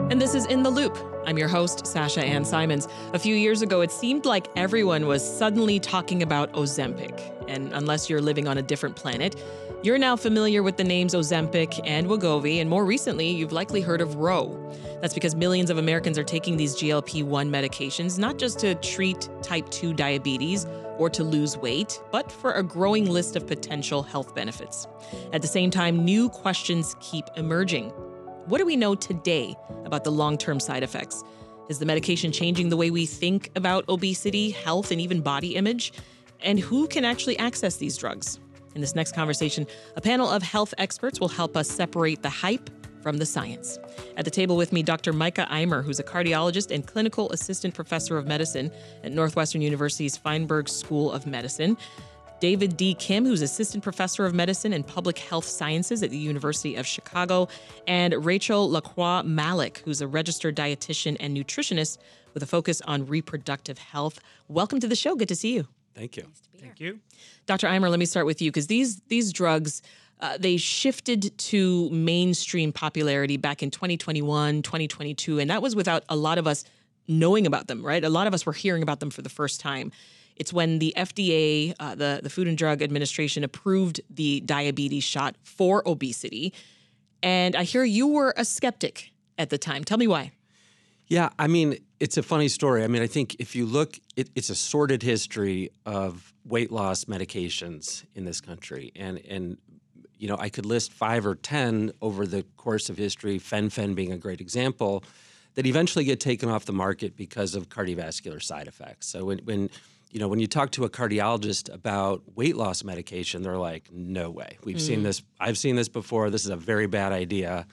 And this is In the Loop. I'm your host, Sasha Ann Simons. A few years ago, it seemed like everyone was suddenly talking about Ozempic. And unless you're living on a different planet, you're now familiar with the names Ozempic and Wegovy, and more recently, you've likely heard of Ro. That's because millions of Americans are taking these GLP-1 medications, not just to treat type 2 diabetes or to lose weight, but for a growing list of potential health benefits. At the same time, new questions keep emerging. What do we know today about the long-term side effects? Is the medication changing the way we think about obesity, health, and even body image? And who can actually access these drugs? In this next conversation, a panel of health experts will help us separate the hype from the science. At the table with me, Dr. Micah Eimer, who's a cardiologist and clinical assistant professor of medicine at Northwestern University's Feinberg School of Medicine. David D. Kim, who's assistant professor of medicine and public health sciences at the University of Chicago, and Rachel Lacroix Malik, who's a registered dietitian and nutritionist with a focus on reproductive health. Welcome to the show. Good to see you. Thank you. Nice to be Thank here. you. Dr. Eimer, let me start with you, because these drugs, they shifted to mainstream popularity back in 2021, 2022, and that was without a lot of us knowing about them, right? A lot of us were hearing about them for the first time. It's when the FDA, the Food and Drug Administration, approved the diabetes shot for obesity. And I hear you were a skeptic at the time. Tell me why. Yeah, I mean, it's a funny story. I mean, I think if you look, it's a sordid history of weight loss medications in this country. And you know, I could list 5 or 10 over the course of history, fen-phen being a great example, that eventually get taken off the market because of cardiovascular side effects. So when you talk to a cardiologist about weight loss medication, they're like, no way. We've seen this. I've seen this before. This is a very bad idea.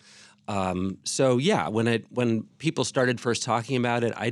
So yeah, when people started first talking about it,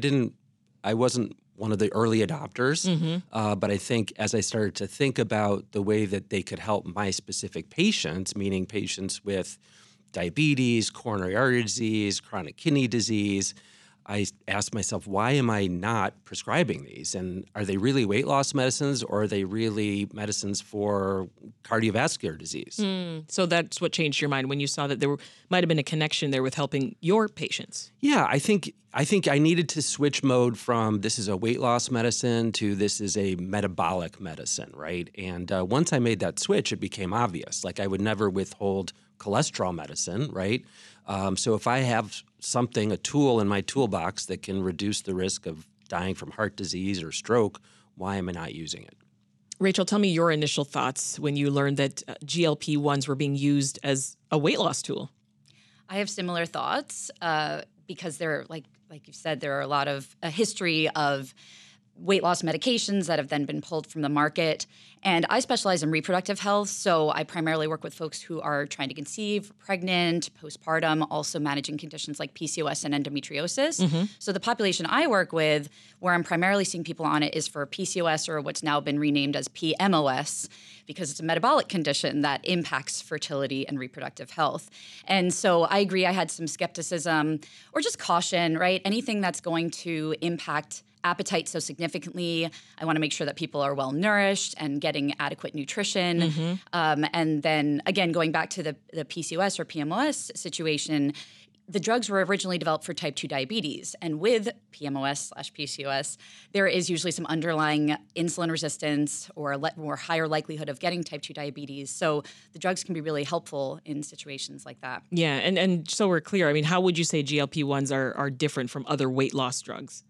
I wasn't one of the early adopters, but I think as I started to think about the way that they could help my specific patients, meaning patients with diabetes, coronary artery disease, chronic kidney disease, I asked myself, why am I not prescribing these? And are they really weight loss medicines, or are they really medicines for cardiovascular disease? So that's what changed your mind when you saw that there might have been a connection there with helping your patients. Yeah, I think I needed to switch mode from this is a weight loss medicine to this is a metabolic medicine, right? And once I made that switch, it became obvious. Like I would never withhold cholesterol medicine, right? So if I have a tool in my toolbox that can reduce the risk of dying from heart disease or stroke, why am I not using it? Rachel, tell me your initial thoughts when you learned that GLP-1s were being used as a weight loss tool. I have similar thoughts because there, like you said, there are a history of weight loss medications that have then been pulled from the market. And I specialize in reproductive health, so I primarily work with folks who are trying to conceive, pregnant, postpartum, also managing conditions like PCOS and endometriosis. So the population I work with, where I'm primarily seeing people on it, is for PCOS, or what's now been renamed as PMOS, because it's a metabolic condition that impacts fertility and reproductive health. And so I agree, I had some skepticism or just caution, right? Anything that's going to impact appetite so significantly, I want to make sure that people are well nourished and getting adequate nutrition. And then again, going back to the PCOS or PMOS situation, the drugs were originally developed for type 2 diabetes. And with PMOS/PCOS, there is usually some underlying insulin resistance or higher likelihood of getting type 2 diabetes. So the drugs can be really helpful in situations like that. Yeah, and so we're clear, I mean, how would you say GLP-1s are different from other weight loss drugs?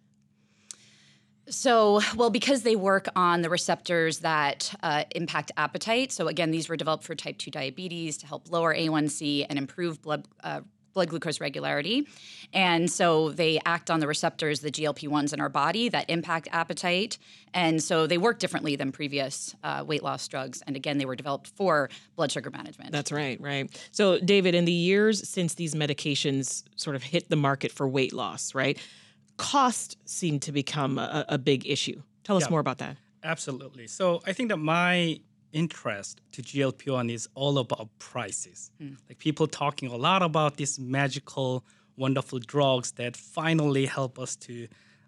So, well, because they work on the receptors that impact appetite. So again, these were developed for type 2 diabetes to help lower A1C and improve blood glucose regularity. And so they act on the receptors, the GLP-1s in our body that impact appetite. And so they work differently than previous weight loss drugs. And again, they were developed for blood sugar management. That's right. So David, in the years since these medications sort of hit the market for weight loss, right, cost seemed to become a big issue. Tell us more about that. Absolutely. So I think that my interest to GLP-1 is all about prices. Like people talking a lot about these magical, wonderful drugs that finally help us to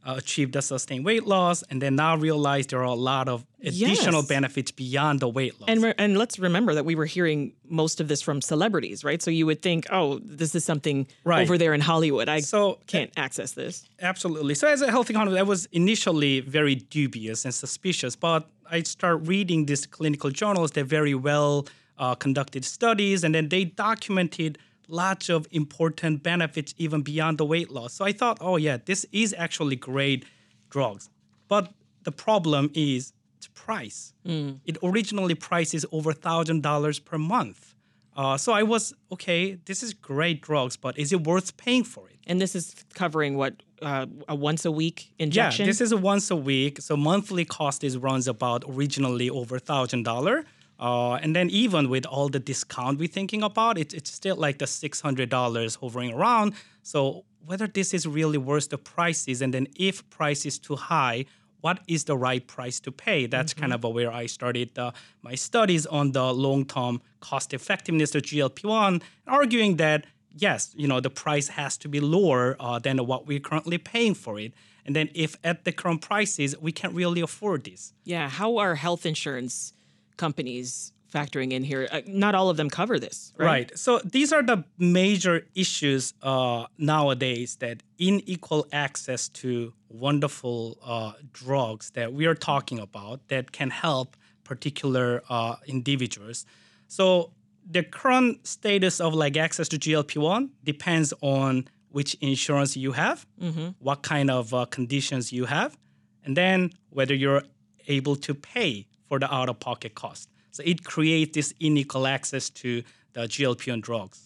achieved a sustained weight loss, and then now realize there are a lot of additional Yes. benefits beyond the weight loss. And let's remember that we were hearing most of this from celebrities, right? So you would think, oh, this is something Right. over there in Hollywood. I So, can't access this. Absolutely. So as a health economist, I was initially very dubious and suspicious, but I start reading these clinical journals. They're very well conducted studies, and then they documented lots of important benefits even beyond the weight loss. So I thought, oh yeah, this is actually great drugs. But the problem is its price. It originally prices over $1,000 per month. So I was, okay, this is great drugs, but is it worth paying for it? And this is covering what, a once a week injection? Yeah, this is a once a week. So monthly cost is runs about originally over $1,000. And then even with all the discount we're thinking about, it's still like the $600 hovering around. So whether this is really worth the prices, and then if price is too high, what is the right price to pay? That's kind of where I started my studies on the long-term cost effectiveness of GLP-1, arguing that yes, the price has to be lower than what we're currently paying for it. And then if at the current prices, we can't really afford this. Yeah. How are health insurance companies factoring in here? Not all of them cover this, right? Right. So these are the major issues nowadays, that unequal access to wonderful drugs that we are talking about that can help particular individuals. So the current status of like access to GLP-1 depends on which insurance you have, what kind of conditions you have, and then whether you're able to pay for the out-of-pocket cost. So it creates this unequal access to the GLP-1 drugs.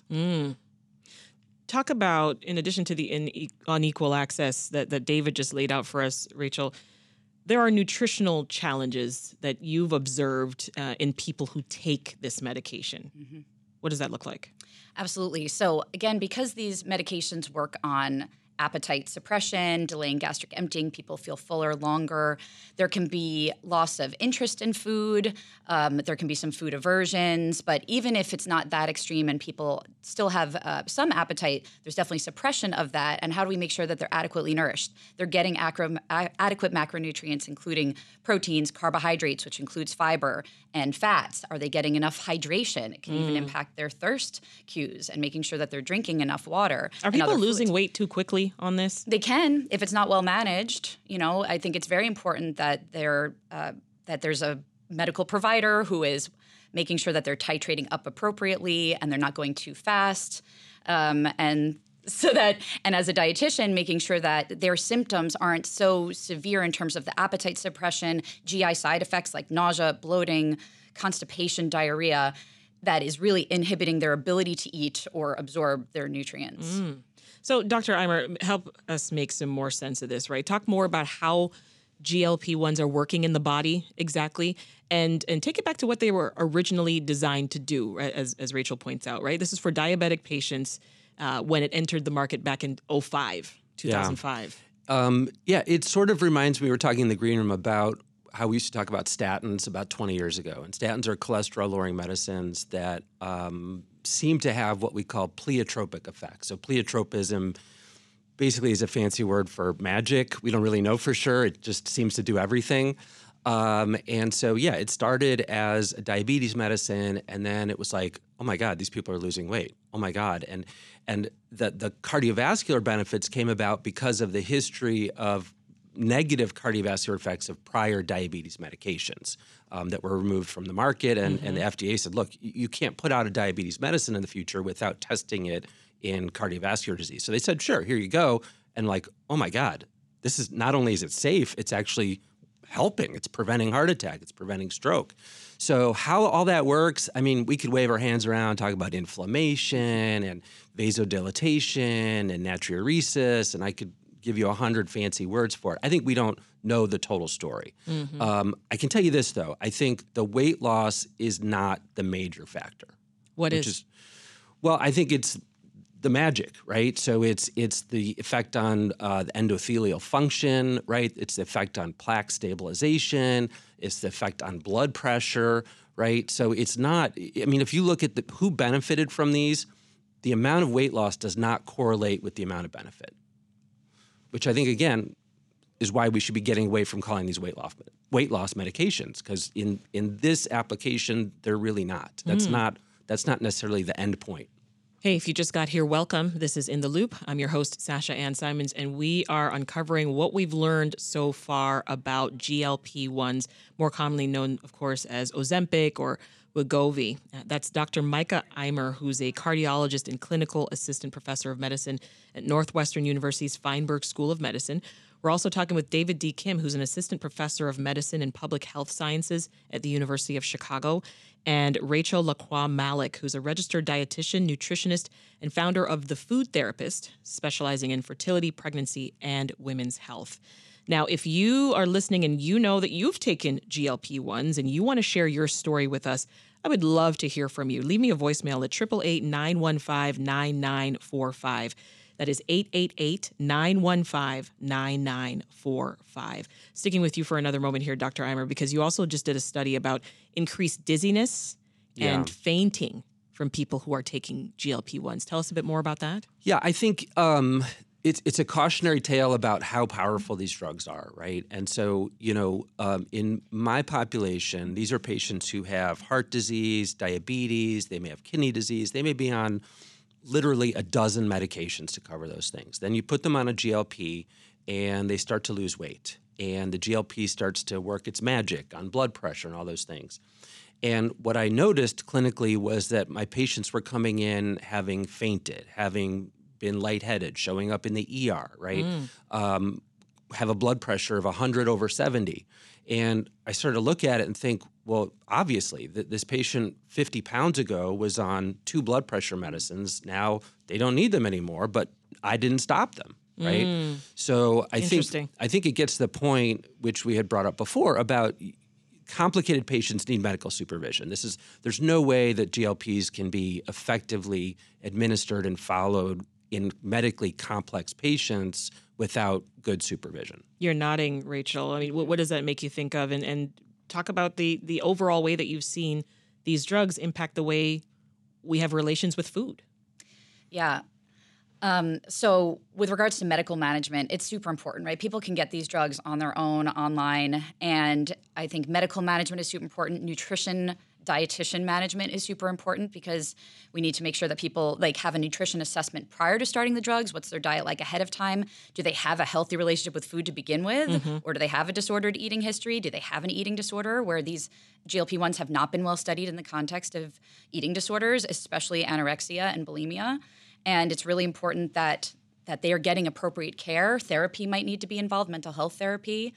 Talk about, in addition to the unequal access that David just laid out for us, Rachel, there are nutritional challenges that you've observed in people who take this medication. What does that look like? Absolutely. So again, because these medications work on appetite suppression, delaying gastric emptying, people feel fuller longer. There can be loss of interest in food. There can be some food aversions. But even if it's not that extreme and people still have some appetite, there's definitely suppression of that. And how do we make sure that they're adequately nourished? They're getting adequate macronutrients, including proteins, carbohydrates, which includes fiber, and fats. Are they getting enough hydration? It can even impact their thirst cues and making sure that they're drinking enough water. Are people losing weight too quickly on this? They can, if it's not well managed. I think it's very important that that there's a medical provider who is making sure that they're titrating up appropriately and they're not going too fast, and as a dietitian, making sure that their symptoms aren't so severe in terms of the appetite suppression, GI side effects like nausea, bloating, constipation, diarrhea, that is really inhibiting their ability to eat or absorb their nutrients. So, Dr. Eimer, help us make some more sense of this, right? Talk more about how GLP-1s are working in the body exactly, and take it back to what they were originally designed to do, right? As Rachel points out, right? This is for diabetic patients when it entered the market back in 2005. It sort of reminds me, we were talking in the green room about how we used to talk about statins about 20 years ago. And statins are cholesterol-lowering medicines that seem to have what we call pleiotropic effects. So pleiotropism basically is a fancy word for magic. We don't really know for sure. It just seems to do everything. It started as a diabetes medicine, and then it was like, oh my God, these people are losing weight. Oh my God. And the cardiovascular benefits came about because of the history of negative cardiovascular effects of prior diabetes medications that were removed from the market. And the FDA said, look, you can't put out a diabetes medicine in the future without testing it in cardiovascular disease. So they said, sure, here you go. And like, oh my God, this is not only is it safe, it's actually helping. It's preventing heart attack. It's preventing stroke. So how all that works, I mean, we could wave our hands around, talk about inflammation and vasodilatation and natriuresis, and I could give you 100 fancy words for it. I think we don't know the total story. I can tell you this, though. I think the weight loss is not the major factor. What is? Well, I think it's the magic, right? So it's the effect on the endothelial function, right? It's the effect on plaque stabilization. It's the effect on blood pressure, right? So it's not, I mean, if you look at who benefited from these, the amount of weight loss does not correlate with the amount of benefit, which I think, again, is why we should be getting away from calling these weight loss medications, because in this application, they're really not. That's not necessarily the end point. Hey, if you just got here, welcome. This is In the Loop. I'm your host, Sasha Ann Simons, and we are uncovering what we've learned so far about GLP-1s, more commonly known, of course, as Ozempic or Wegovy. That's Dr. Micah Eimer, who's a cardiologist and clinical assistant professor of medicine at Northwestern University's Feinberg School of Medicine. We're also talking with David D. Kim, who's an assistant professor of medicine and public health sciences at the University of Chicago, and Rachel Lacroix Malik, who's a registered dietitian, nutritionist, and founder of The Food Therapist, specializing in fertility, pregnancy, and women's health. Now, if you are listening and you know that you've taken GLP-1s and you want to share your story with us, I would love to hear from you. Leave me a voicemail at 888-915-9945. That is 888-915-9945. Sticking with you for another moment here, Dr. Eimer, because you also just did a study about increased dizziness and fainting from people who are taking GLP-1s. Tell us a bit more about that. Yeah, I think it's a cautionary tale about how powerful these drugs are, right? And so, in my population, these are patients who have heart disease, diabetes, they may have kidney disease, they may be on literally a dozen medications to cover those things. Then you put them on a GLP and they start to lose weight. And the GLP starts to work its magic on blood pressure and all those things. And what I noticed clinically was that my patients were coming in having fainted, having been lightheaded, showing up in the ER, right? Have a blood pressure of 100/70. And I started to look at it and think, well, obviously, this patient 50 pounds ago was on 2 blood pressure medicines. Now they don't need them anymore, but I didn't stop them, right? So I think it gets to the point, which we had brought up before, about complicated patients need medical supervision. There's no way that GLPs can be effectively administered and followed in medically complex patients without good supervision. You're nodding, Rachel. I mean, what does that make you think of? And talk about the overall way that you've seen these drugs impact the way we have relations with food. Yeah. So with regards to medical management, it's super important, right? People can get these drugs on their own online. And I think medical management is super important. Nutrition, dietitian management is super important because we need to make sure that people have a nutrition assessment prior to starting the drugs. What's their diet like ahead of time? Do they have a healthy relationship with food to begin with? Or do they have a disordered eating history? Do they have an eating disorder where these GLP-1s have not been well studied in the context of eating disorders, especially anorexia and bulimia? And it's really important that they are getting appropriate care. Therapy might need to be involved, mental health therapy.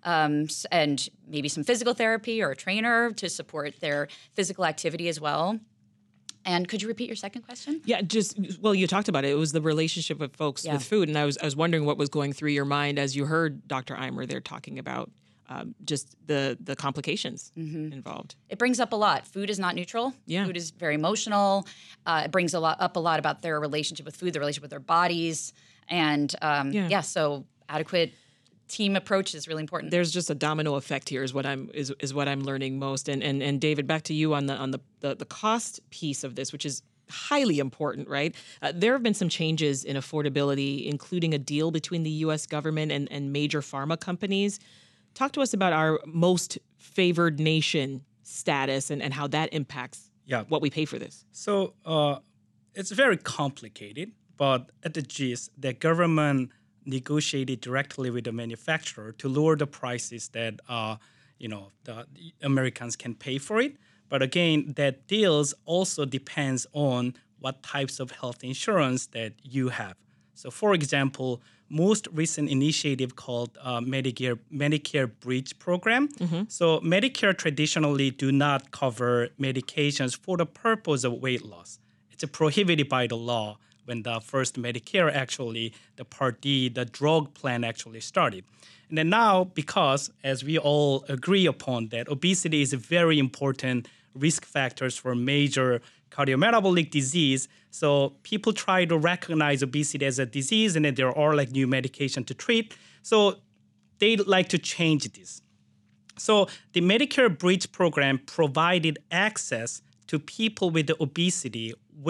And maybe some physical therapy or a trainer to support their physical activity as well. And could you repeat your second question? Yeah, you talked about it. It was the relationship with folks with food. And I was wondering what was going through your mind as you heard Dr. Eimer there talking about just the complications involved. It brings up a lot. Food is not neutral. Yeah. Food is very emotional. It brings up a lot about their relationship with food, their relationship with their bodies. And so adequate team approach is really important. There's just a domino effect here is what I'm learning most. And David, back to you on the cost piece of this, which is highly important, right? There have been some changes in affordability, including a deal between the U.S. government and major pharma companies. Talk to us about our most favored nation status and how that impacts what we pay for this. So it's very complicated, but at the gist, the government negotiated directly with the manufacturer to lower the prices that the Americans can pay for it. But again, that deals also depends on what types of health insurance that you have. So, for example, most recent initiative called Medicare Bridge Program. So Medicare traditionally do not cover medications for the purpose of weight loss. It's prohibited by the law. When the first Medicare the Part D, the drug plan actually started. And then now, because as we all agree upon that obesity is a very important risk factors for major cardiometabolic disease, so people try to recognize obesity as a disease, and then there are new medication to treat. So they'd like to change this. So the Medicare Bridge Program provided access to people with obesity with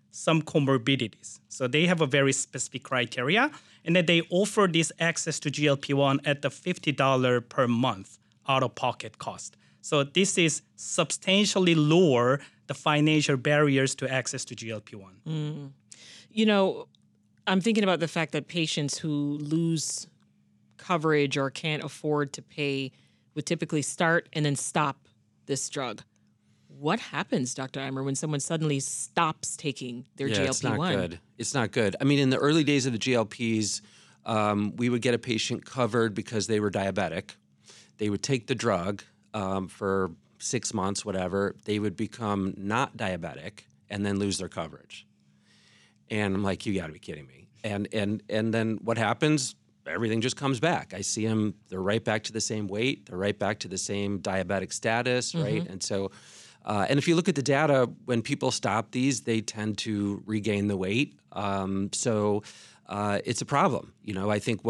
some comorbidities. So they have a very specific criteria, and then they offer this access to GLP-1 at the $50 per month out-of-pocket cost. So this is substantially lower the financial barriers to access to GLP-1. You know, I'm thinking about the fact that patients who lose coverage or can't afford to pay would typically start and then stop this drug. What happens, Dr. Eimer, when someone suddenly stops taking their GLP-1? It's not good. It's not good. I mean, in the early days of the GLPs, we would get a patient covered because they were diabetic. They would take the drug for 6 months, whatever. They would become not diabetic and then lose their coverage. And I'm like, you got to be kidding me. And then what happens? Everything just comes back. I see them, they're right back to the same weight. They're right back to the same diabetic status, right? And so, and if you look at the data, when people stop these, they tend to regain the weight. So it's a problem. You know, I think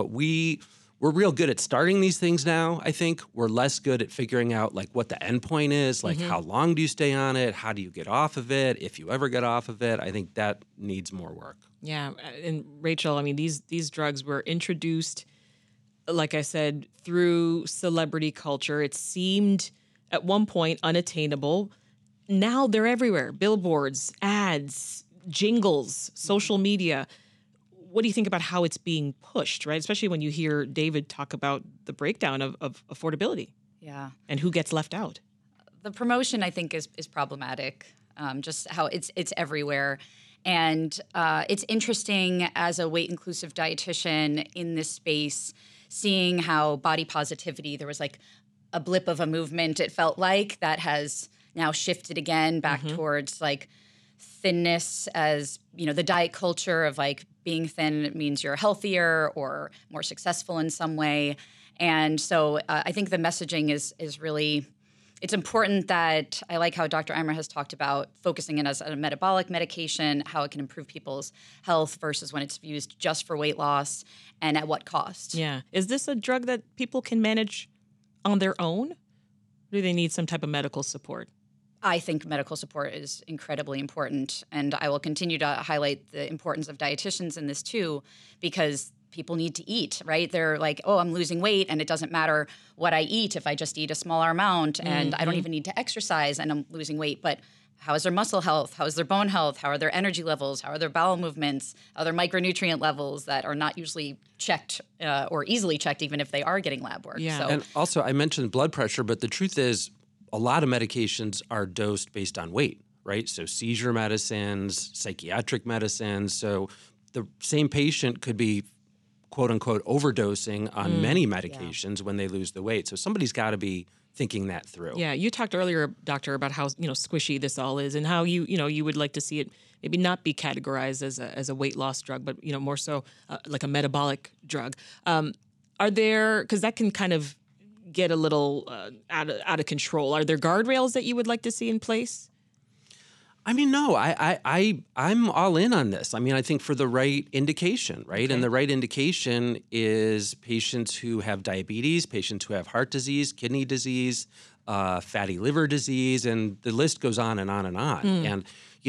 we're real good at starting these things now. I think we're less good at figuring out like what the end point is, like how long do you stay on it? How do you get off of it? If you ever get off of it, I think that needs more work. Yeah, and Rachel, I mean, these drugs were introduced, like I said, through celebrity culture. It seemed at one point unattainable. Now they're everywhere. Billboards, ads, jingles, social media. What do you think about how it's being pushed, right? Especially when you hear David talk about the breakdown of affordability. Yeah. And who gets left out. The promotion, I think, is problematic, just how it's everywhere. And it's interesting as a weight-inclusive dietitian in this space, seeing how body positivity, there was like a blip of a movement, it felt like, that has now shifted again back towards like thinness as, you know, the diet culture of like being thin means you're healthier or more successful in some way. And so I think the messaging is really, it's important that I like how Dr. Eimer has talked about focusing in as a metabolic medication, how it can improve people's health versus when it's used just for weight loss and at what cost. Yeah. Is this a drug that people can manage on their own? Or do they need some type of medical support? I think medical support is incredibly important, and I will continue to highlight the importance of dietitians in this too, because people need to eat, right? They're like, oh, I'm losing weight, and it doesn't matter what I eat if I just eat a smaller amount, and I don't even need to exercise, and I'm losing weight. But how is their muscle health? How is their bone health? How are their energy levels? How are their bowel movements? How are their micronutrient levels that are not usually checked or easily checked, even if they are getting lab work? Yeah. So, And also, I mentioned blood pressure, but the truth is, a lot of medications are dosed based on weight, right? So seizure medicines, psychiatric medicines. So the same patient could be, quote unquote, overdosing on many medications when they lose the weight. So somebody's got to be thinking that through. Yeah, you talked earlier, Doctor, about how squishy this all is, and how you would like to see it maybe not be categorized as a weight loss drug, but more so like a metabolic drug. Are there, because that can kind of get a little out of control. Are there guardrails that you would like to see in place? I mean, no, I'm all in on this. I mean, I think for the right indication, right? Okay. And the right indication is patients who have diabetes, patients who have heart disease, kidney disease, fatty liver disease, and the list goes on and on and on. And,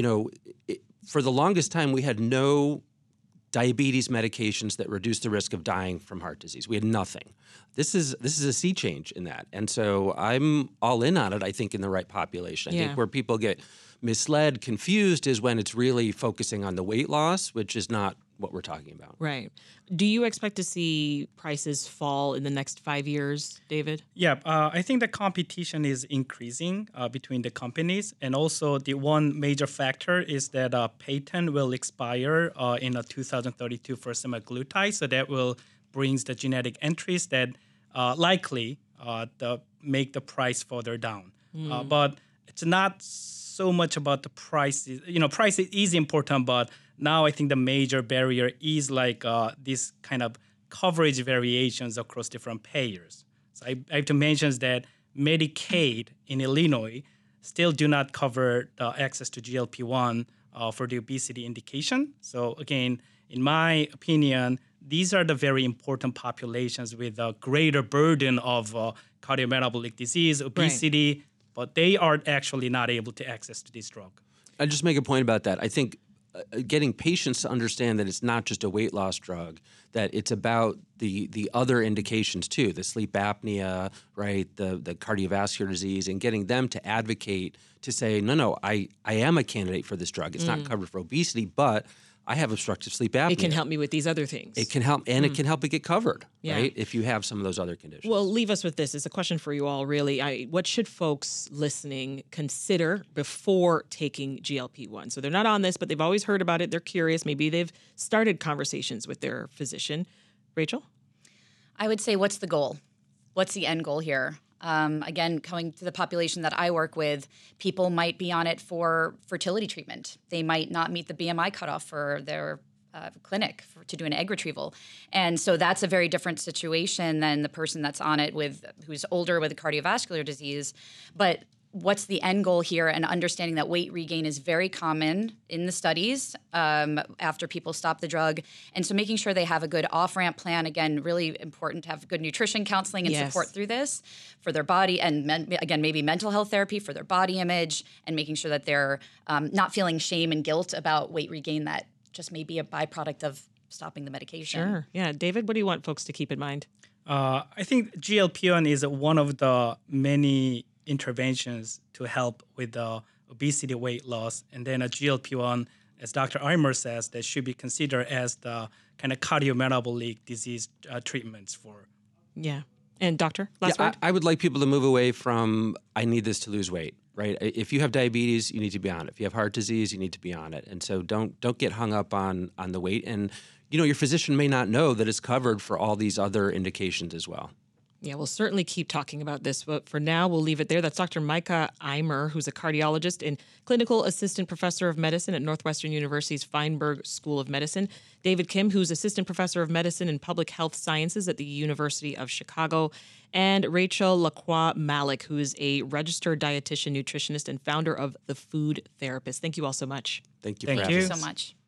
for the longest time, we had no diabetes medications that reduce the risk of dying from heart disease. We had nothing. This is a sea change in that. And so I'm all in on it, I think, in the right population. I think where people get misled, confused is when it's really focusing on the weight loss, which is not what we're talking about. Right. Do you expect to see prices fall in the next 5 years, David? Yeah, I think the competition is increasing between the companies. And also the one major factor is that patent will expire in 2032 for semaglutide. So that will brings the genetic entries that likely make the price further down. But it's not so much about the price. Price is important, but now I think the major barrier is like this kind of coverage variations across different payers. So I have to mention that Medicaid in Illinois still do not cover access to GLP-1 for the obesity indication. So again, in my opinion, these are the very important populations with a greater burden of cardiometabolic disease, obesity, but they are actually not able to access to this drug. I just make a point about that. I think getting patients to understand that it's not just a weight loss drug, that it's about the other indications too, the sleep apnea, right, the cardiovascular disease, and getting them to advocate to say, no, I am a candidate for this drug. It's not covered for obesity, but I have obstructive sleep apnea. It can help me with these other things. It can help, and it can help it get covered, Yeah. right, if you have some of those other conditions. Well, leave us with this. It's a question for you all, really. What should folks listening consider before taking GLP-1? So they're not on this, but they've always heard about it. They're curious. Maybe they've started conversations with their physician. Rachel? I would say, what's the goal? What's the end goal here? Again, going to the population that I work with, people might be on it for fertility treatment. They might not meet the BMI cutoff for their clinic to do an egg retrieval. And so that's a very different situation than the person that's on it who's older with a cardiovascular disease. But what's the end goal here, and understanding that weight regain is very common in the studies after people stop the drug. And so making sure they have a good off-ramp plan, again, really important to have good nutrition counseling and support through this for their body, and again, maybe mental health therapy for their body image, and making sure that they're not feeling shame and guilt about weight regain that just may be a byproduct of stopping the medication. Sure. Yeah. David, what do you want folks to keep in mind? I think GLP-1 is one of the many interventions to help with the obesity weight loss. And then a GLP-1, as Dr. Eimer says, that should be considered as the kind of cardiometabolic disease treatments for. Yeah. And doctor, last word? I would like people to move away from, I need this to lose weight, right? If you have diabetes, you need to be on it. If you have heart disease, you need to be on it. And so don't get hung up on the weight. And, your physician may not know that it's covered for all these other indications as well. Yeah, we'll certainly keep talking about this, but for now, we'll leave it there. That's Dr. Micah Eimer, who's a cardiologist and clinical assistant professor of medicine at Northwestern University's Feinberg School of Medicine. David Kim, who's assistant professor of medicine and public health sciences at the University of Chicago. And Rachel Lacroix Malik, who is a registered dietitian, nutritionist, and founder of The Food Therapist. Thank you all so much. Thank you Thank for you having Thank us. you so much.